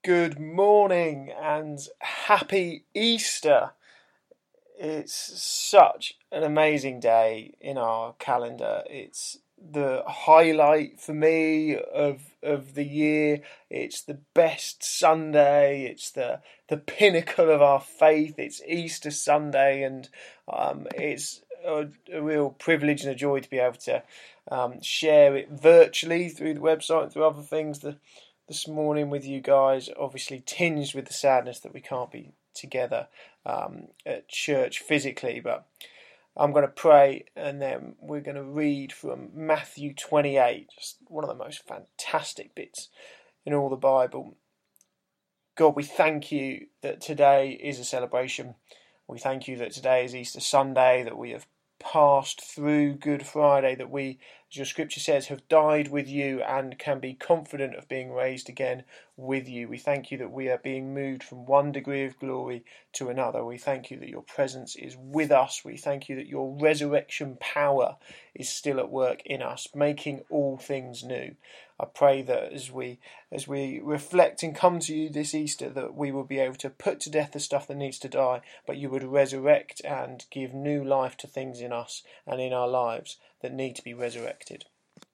Good morning and happy Easter. It's such an amazing day in our calendar. It's the highlight for me of the year. It's the best Sunday. It's the pinnacle of our faith. It's Easter Sunday, and it's a real privilege and a joy to be able to share it virtually through the website and through other things. This morning with you guys, obviously tinged with the sadness that we can't be together at church physically, but I'm going to pray and then we're going to read from Matthew 28, just one of the most fantastic bits in all the Bible. God, we thank you that today is a celebration. We thank you that today is Easter Sunday, that we have passed through Good Friday, that we, as your scripture says, have died with you and can be confident of being raised again with you. We thank you that we are being moved from one degree of glory to another. We thank you that your presence is with us. We thank you that your resurrection power is still at work in us, making all things new. I pray that as we reflect and come to you this Easter, that we will be able to put to death the stuff that needs to die, but you would resurrect and give new life to things in us and in our lives that need to be resurrected.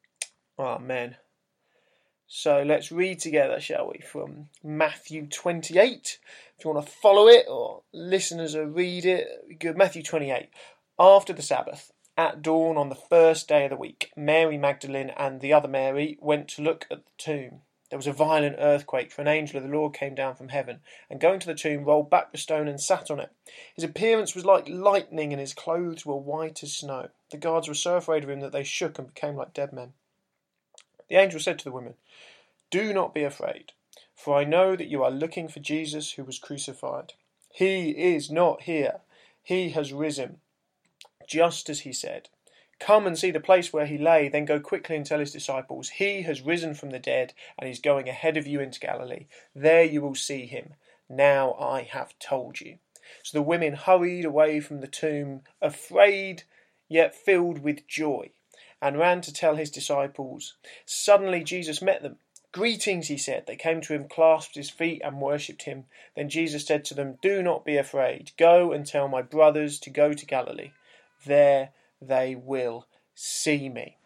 Amen. So let's read together, shall we, from Matthew 28. If you want to follow it or listen as I read it, good. Matthew 28. After the Sabbath, at dawn on the first day of the week, Mary Magdalene and the other Mary went to look at the tomb. There was a violent earthquake, for an angel of the Lord came down from heaven, and going to the tomb, rolled back the stone and sat on it. His appearance was like lightning, and his clothes were white as snow. The guards were so afraid of him that they shook and became like dead men. The angel said to the women, "Do not be afraid, for I know that you are looking for Jesus who was crucified. He is not here. He has risen, just as he said. Come and see the place where he lay, then go quickly and tell his disciples, he has risen from the dead and is going ahead of you into Galilee. There you will see him. Now I have told you." So the women hurried away from the tomb, afraid yet filled with joy, and ran to tell his disciples. Suddenly Jesus met them. "Greetings," he said. They came to him, clasped his feet, and worshipped him. Then Jesus said to them, "Do not be afraid. Go and tell my brothers to go to Galilee. There they will see me."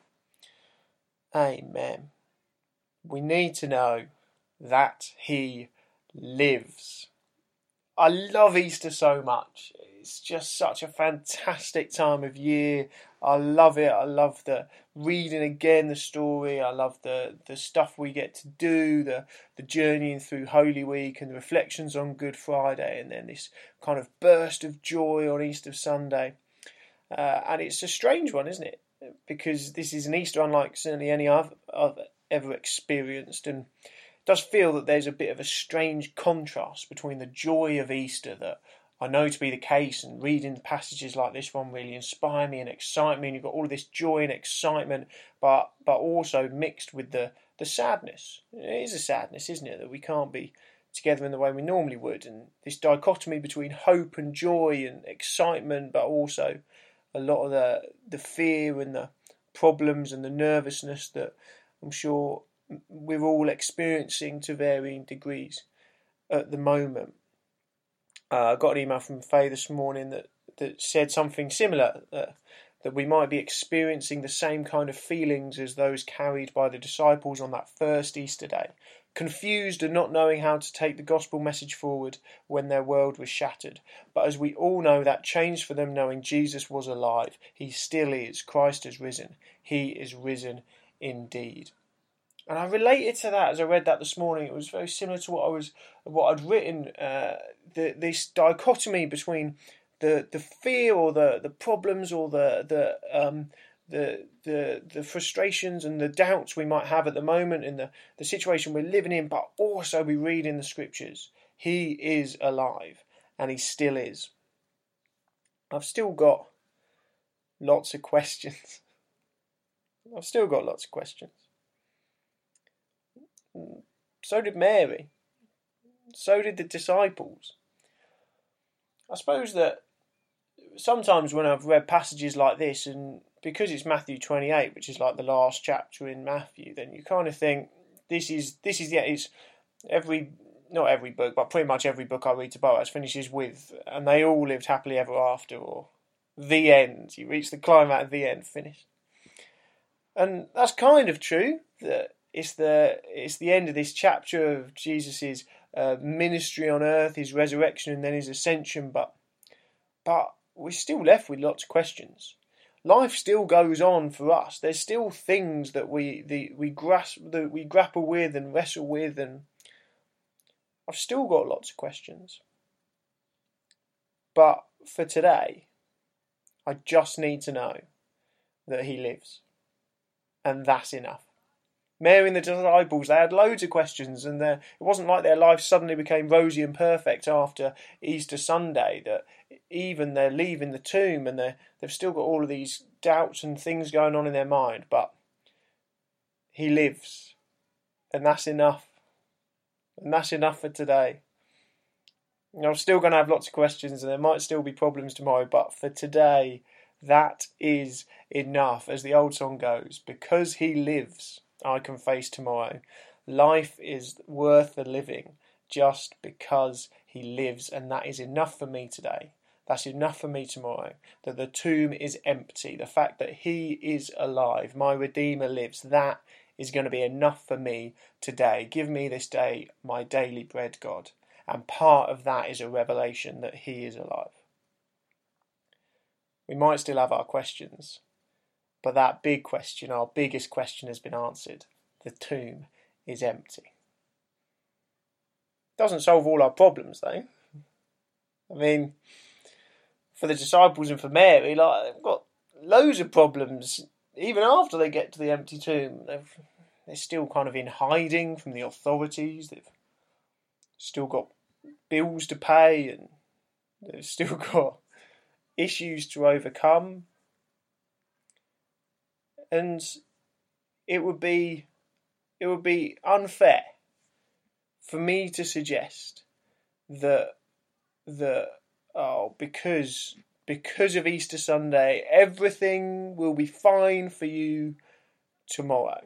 Amen. We need to know that he lives. I love Easter so much. It's just such a fantastic time of year. I love it. I love the reading again the story. I love the stuff we get to do, the journeying through Holy Week and the reflections on Good Friday, and then this kind of burst of joy on Easter Sunday. And it's a strange one, isn't it? Because this is an Easter unlike certainly any I've ever experienced, and it does feel that there's a bit of a strange contrast between the joy of Easter that I know to be the case, and reading passages like this one really inspire me and excite me, and you've got all of this joy and excitement, but also mixed with the sadness. It is a sadness, isn't it, that we can't be together in the way we normally would, and this dichotomy between hope and joy and excitement, but also a lot of the fear and the problems and the nervousness that I'm sure we're all experiencing to varying degrees at the moment. I got an email from Faye this morning that said something similar, that we might be experiencing the same kind of feelings as those carried by the disciples on that first Easter day, confused and not knowing how to take the gospel message forward when their world was shattered. But as we all know, that changed for them knowing Jesus was alive. He still is. Christ has risen. He is risen indeed. And I related to that as I read that this morning. It was very similar to what I'd written. This dichotomy between the fear or the problems or the frustrations and the doubts we might have at the moment in the situation we're living in, but also we read in the scriptures, he is alive, and he still is. I've still got lots of questions. So did Mary. So did the disciples. I suppose that sometimes when I've read passages like this, and because it's Matthew 28, which is like the last chapter in Matthew, then you kind of think it's every not every book, but pretty much every book I read to Boaz finishes with, and they all lived happily ever after, or the end. You reach the climax at the end, finished. And that's kind of true. That it's the end of this chapter of Jesus's ministry on earth, his resurrection, and then his ascension. But we're still left with lots of questions. Life still goes on for us. There's still things that we grapple with and wrestle with, and I've still got lots of questions. But for today, I just need to know that he lives. And that's enough. Mary and the disciples, they had loads of questions, and it wasn't like their life suddenly became rosy and perfect after Easter Sunday, that even they're leaving the tomb and they've still got all of these doubts and things going on in their mind, but he lives, and that's enough. And that's enough for today. I'm still going to have lots of questions, and there might still be problems tomorrow, but for today, that is enough. As the old song goes, because he lives, I can face tomorrow. Life is worth the living just because he lives, and that is enough for me today. That's enough for me tomorrow. That the tomb is empty. The fact that he is alive, my Redeemer lives, that is going to be enough for me today. Give me this day my daily bread, God. And part of that is a revelation that he is alive. We might still have our questions, but that big question, our biggest question, has been answered. The tomb is empty. Doesn't solve all our problems, though. I mean, for the disciples and for Mary, they've got loads of problems. Even after they get to the empty tomb, they're still kind of in hiding from the authorities. They've still got bills to pay, and they've still got issues to overcome. And it would be unfair for me to suggest that because of Easter Sunday, everything will be fine for you tomorrow.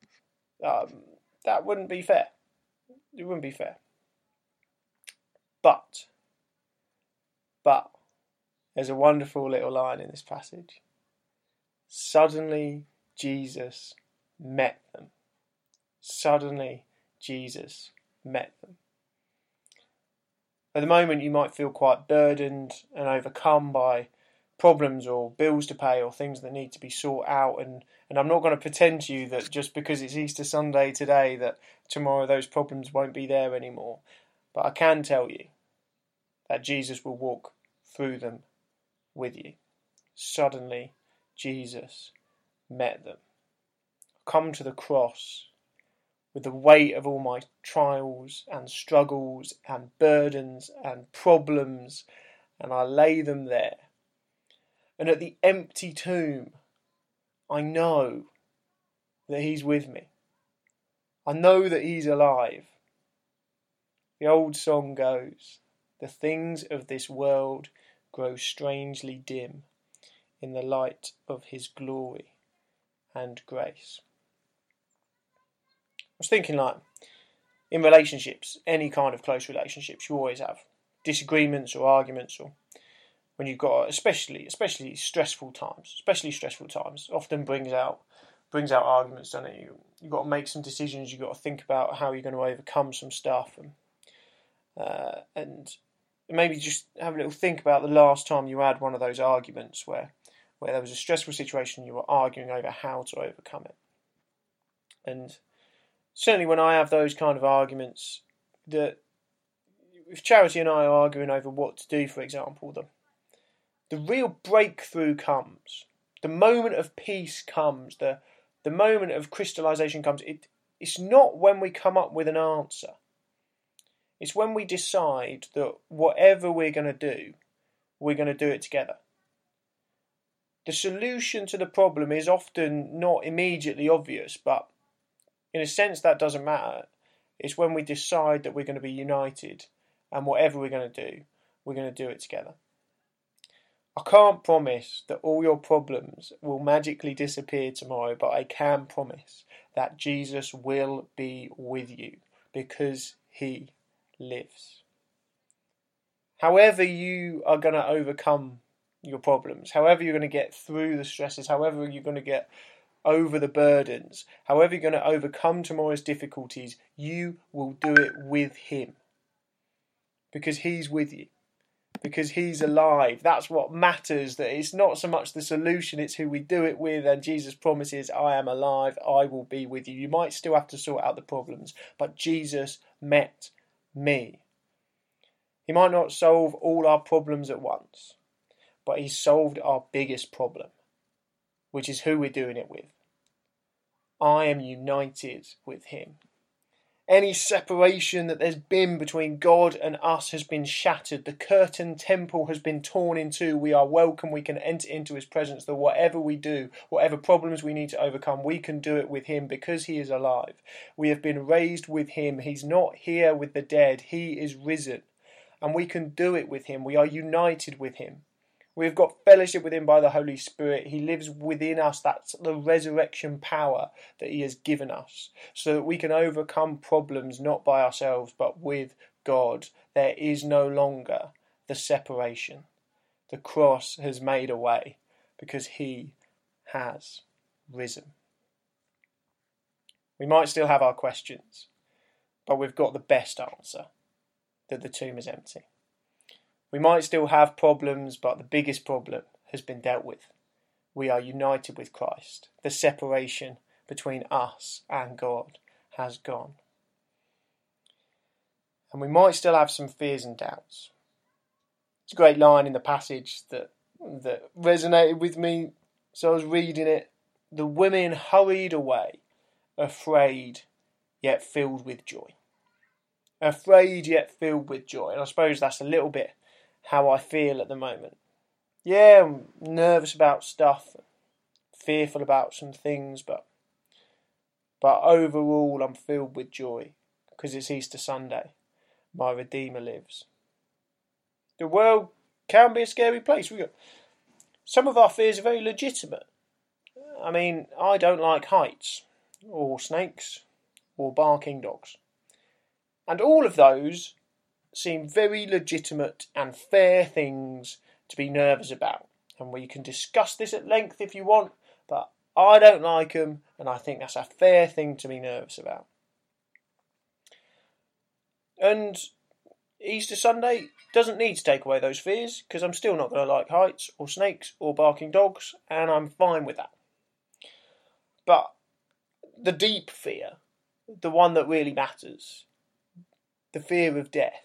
That wouldn't be fair. It wouldn't be fair. But there's a wonderful little line in this passage. Suddenly Jesus met them. Suddenly Jesus met them. At the moment you might feel quite burdened and overcome by problems or bills to pay or things that need to be sought out, and I'm not going to pretend to you that just because it's Easter Sunday today that tomorrow those problems won't be there anymore. But I can tell you that Jesus will walk through them with you. Suddenly Jesus met them. Come to the cross with the weight of all my trials and struggles and burdens and problems, and I lay them there. And at the empty tomb, I know that he's with me. I know that he's alive. The old song goes, the things of this world grow strangely dim in the light of his glory and grace. I was thinking, in relationships, any kind of close relationships, you always have disagreements or arguments, or when you've got especially stressful times, often brings out arguments, doesn't it? You've got to make some decisions. You've got to think about how you're going to overcome some stuff, and maybe just have a little think about the last time you had one of those arguments where there was a stressful situation, you were arguing over how to overcome it. And certainly when I have those kind of arguments, that if Charity and I are arguing over what to do, for example, the real breakthrough comes, the moment of peace comes, the moment of crystallization comes. It's not when we come up with an answer. It's when we decide that whatever we're going to do, we're going to do it together. The solution to the problem is often not immediately obvious, but in a sense that doesn't matter. It's when we decide that we're going to be united, and whatever we're going to do, we're going to do it together. I can't promise that all your problems will magically disappear tomorrow, but I can promise that Jesus will be with you because he lives. However you are going to overcome your problems, however you're going to get through the stresses, however you're going to get over the burdens, however you're going to overcome tomorrow's difficulties, you will do it with him. Because he's with you. Because he's alive. That's what matters. That it's not so much the solution, it's who we do it with. And Jesus promises, I am alive, I will be with you. You might still have to sort out the problems, but Jesus met me. He might not solve all our problems at once, but he solved our biggest problem, which is who we're doing it with. I am united with him. Any separation that there's been between God and us has been shattered. The curtain temple has been torn in two. We are welcome. We can enter into his presence. That whatever we do, whatever problems we need to overcome, we can do it with him because he is alive. We have been raised with him. He's not here with the dead. He is risen. And we can do it with him. We are united with him. We've got fellowship with him by the Holy Spirit. He lives within us. That's the resurrection power that he has given us, so that we can overcome problems not by ourselves but with God. There is no longer the separation. The cross has made a way because he has risen. We might still have our questions, but we've got the best answer, that the tomb is empty. We might still have problems, but the biggest problem has been dealt with. We are united with Christ. The separation between us and God has gone. And we might still have some fears and doubts. It's a great line in the passage that resonated with me. So I was reading it. The women hurried away, afraid yet filled with joy. Afraid yet filled with joy. And I suppose that's a little bit how I feel at the moment. Yeah, I'm nervous about stuff, fearful about some things, but overall I'm filled with joy because it's Easter Sunday. My Redeemer lives. The world can be a scary place. Some of our fears are very legitimate. I mean, I don't like heights, or snakes, or barking dogs. And all of those seem very legitimate and fair things to be nervous about. And we can discuss this at length if you want, but I don't like them, and I think that's a fair thing to be nervous about. And Easter Sunday doesn't need to take away those fears, because I'm still not going to like heights or snakes or barking dogs, and I'm fine with that. But the deep fear, the one that really matters, the fear of death,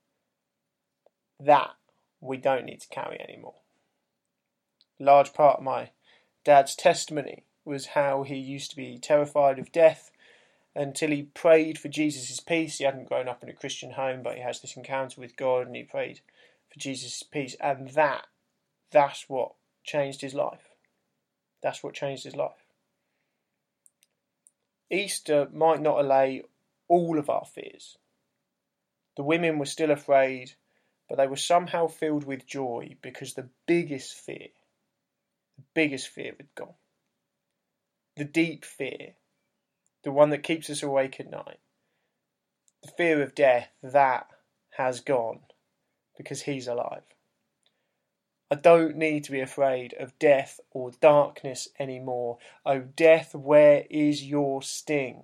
that we don't need to carry anymore. A large part of my dad's testimony was how he used to be terrified of death until he prayed for Jesus' peace. He hadn't grown up in a Christian home, but he has this encounter with God and he prayed for Jesus' peace. And that's what changed his life. That's what changed his life. Easter might not allay all of our fears. The women were still afraid, but they were somehow filled with joy because the biggest fear had gone. The deep fear, the one that keeps us awake at night, the fear of death, that has gone because he's alive. I don't need to be afraid of death or darkness anymore. Oh, death, where is your sting?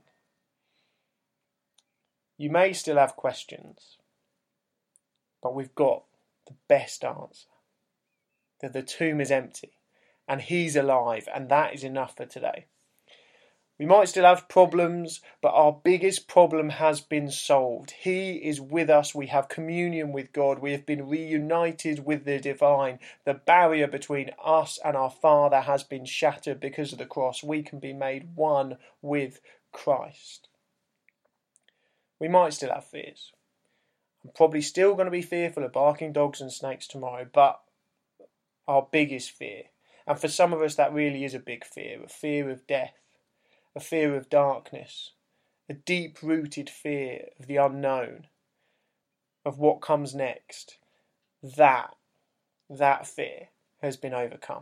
You may still have questions, but we've got the best answer. That the tomb is empty and he's alive, and that is enough for today. We might still have problems, but our biggest problem has been solved. He is with us. We have communion with God. We have been reunited with the divine. The barrier between us and our Father has been shattered because of the cross. We can be made one with Christ. We might still have fears. I'm probably still going to be fearful of barking dogs and snakes tomorrow, but our biggest fear, and for some of us that really is a big fear, a fear of death, a fear of darkness, a deep-rooted fear of the unknown, of what comes next, that fear has been overcome.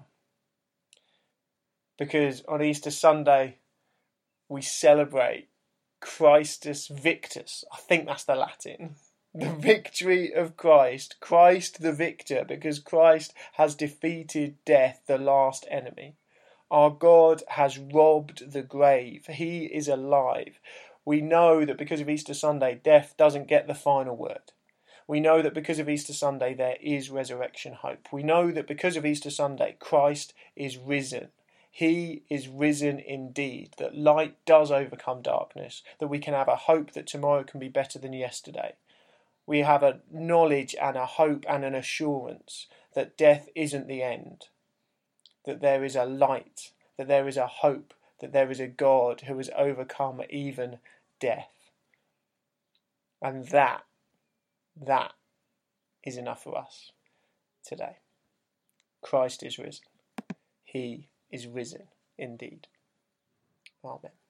Because on Easter Sunday, we celebrate Christus Victus. I think that's the Latin. the victory of Christ, Christ the victor, because Christ has defeated death, the last enemy. Our God has robbed the grave. He is alive. We know that because of Easter Sunday, death doesn't get the final word. We know that because of Easter Sunday, there is resurrection hope. We know that because of Easter Sunday, Christ is risen. He is risen indeed, that light does overcome darkness, that we can have a hope that tomorrow can be better than yesterday. We have a knowledge and a hope and an assurance that death isn't the end, that there is a light, that there is a hope, that there is a God who has overcome even death. And that is enough for us today. Christ is risen. He is risen indeed. Amen.